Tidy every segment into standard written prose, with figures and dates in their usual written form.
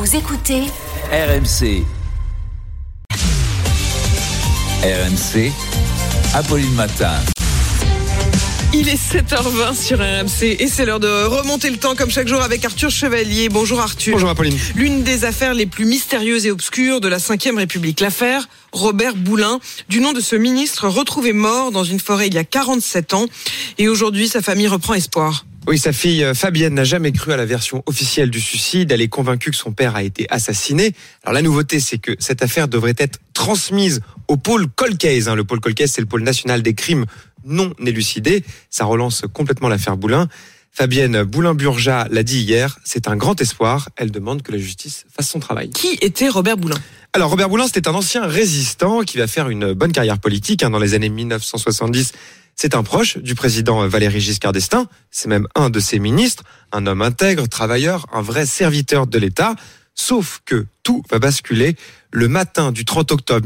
Vous écoutez RMC. RMC, Apolline Matin. Il est 7h20 sur RMC et c'est l'heure de remonter le temps comme chaque jour avec Arthur Chevalier. Bonjour Arthur. Bonjour Apolline. L'une des affaires les plus mystérieuses et obscures de la Ve République, l'affaire Robert Boulin, du nom de ce ministre retrouvé mort dans une forêt il y a 47 ans. Et aujourd'hui, sa famille reprend espoir. Oui, sa fille Fabienne n'a jamais cru à la version officielle du suicide. Elle est convaincue que son père a été assassiné. Alors la nouveauté, c'est que cette affaire devrait être transmise au pôle Cold Case. Le pôle Cold Case, c'est le pôle national des crimes non élucidés. Ça relance complètement l'affaire Boulin. Fabienne Boulin-Burja l'a dit hier, c'est un grand espoir. Elle demande que la justice fasse son travail. Qui était Robert Boulin ? Alors Robert Boulin, c'était un ancien résistant qui va faire une bonne carrière politique dans les années 1970. C'est un proche du président Valéry Giscard d'Estaing. C'est même un de ses ministres, un homme intègre, travailleur, un vrai serviteur de l'État. Sauf que tout va basculer le matin du 30 octobre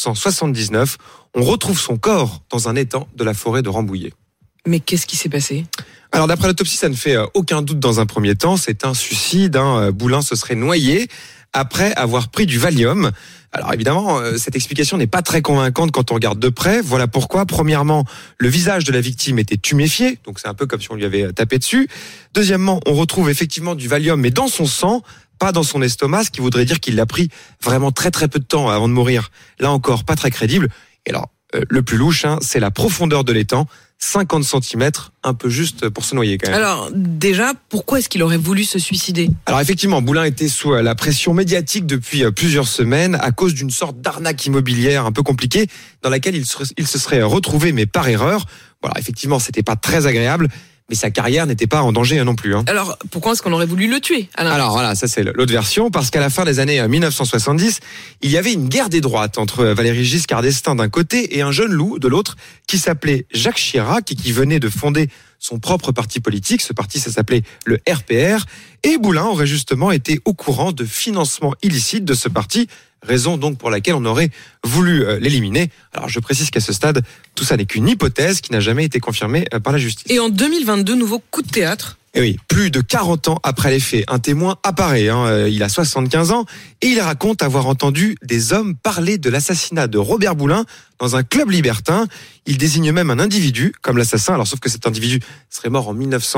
1979. On retrouve son corps dans un étang de la forêt de Rambouillet. Mais qu'est-ce qui s'est passé ? Alors d'après l'autopsie, ça ne fait aucun doute dans un premier temps. C'est un suicide. Boulin se serait noyé après avoir pris du Valium. Alors évidemment, cette explication n'est pas très convaincante quand on regarde de près. Voilà pourquoi. Premièrement, le visage de la victime était tuméfié, donc c'est un peu comme si on lui avait tapé dessus. Deuxièmement, on retrouve effectivement du Valium, mais dans son sang, pas dans son estomac, ce qui voudrait dire qu'il l'a pris vraiment très très peu de temps avant de mourir. Là encore, pas très crédible. Et alors, le plus louche, c'est la profondeur de l'étang. 50 cm, un peu juste pour se noyer quand même. Alors déjà, pourquoi est-ce qu'il aurait voulu se suicider ? Alors effectivement, Boulin était sous la pression médiatique depuis plusieurs semaines à cause d'une sorte d'arnaque immobilière un peu compliquée dans laquelle il se serait retrouvé, mais par erreur. Voilà, effectivement, c'était pas très agréable, mais sa carrière n'était pas en danger non plus. Alors pourquoi est-ce qu'on aurait voulu le tuer ? Alors voilà, ça c'est l'autre version, parce qu'à la fin des années 1970, il y avait une guerre des droites entre Valéry Giscard d'Estaing d'un côté et un jeune loup de l'autre qui s'appelait Jacques Chirac et qui venait de fonder son propre parti politique. Ce parti, ça s'appelait le RPR. Et Boulin aurait justement été au courant de financement illicite de ce parti, raison donc pour laquelle on aurait voulu l'éliminer. Alors je précise qu'à ce stade, tout ça n'est qu'une hypothèse qui n'a jamais été confirmée par la justice. Et en 2022, nouveau coup de théâtre. Et oui, plus de 40 ans après les faits, un témoin apparaît. Il a 75 ans et il raconte avoir entendu des hommes parler de l'assassinat de Robert Boulin dans un club libertin. Il désigne même un individu comme l'assassin, alors sauf que cet individu serait mort en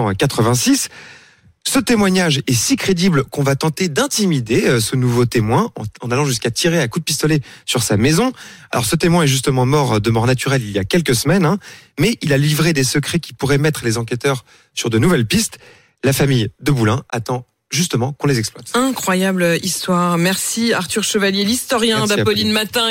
1986. Ce témoignage est si crédible qu'on va tenter d'intimider ce nouveau témoin en allant jusqu'à tirer à coups de pistolet sur sa maison. Alors ce témoin est justement mort de mort naturelle il y a quelques semaines, mais il a livré des secrets qui pourraient mettre les enquêteurs sur de nouvelles pistes. La famille de Boulin attend justement qu'on les exploite. Incroyable histoire. Merci Arthur Chevalier, l'historien d'Apolline Matin.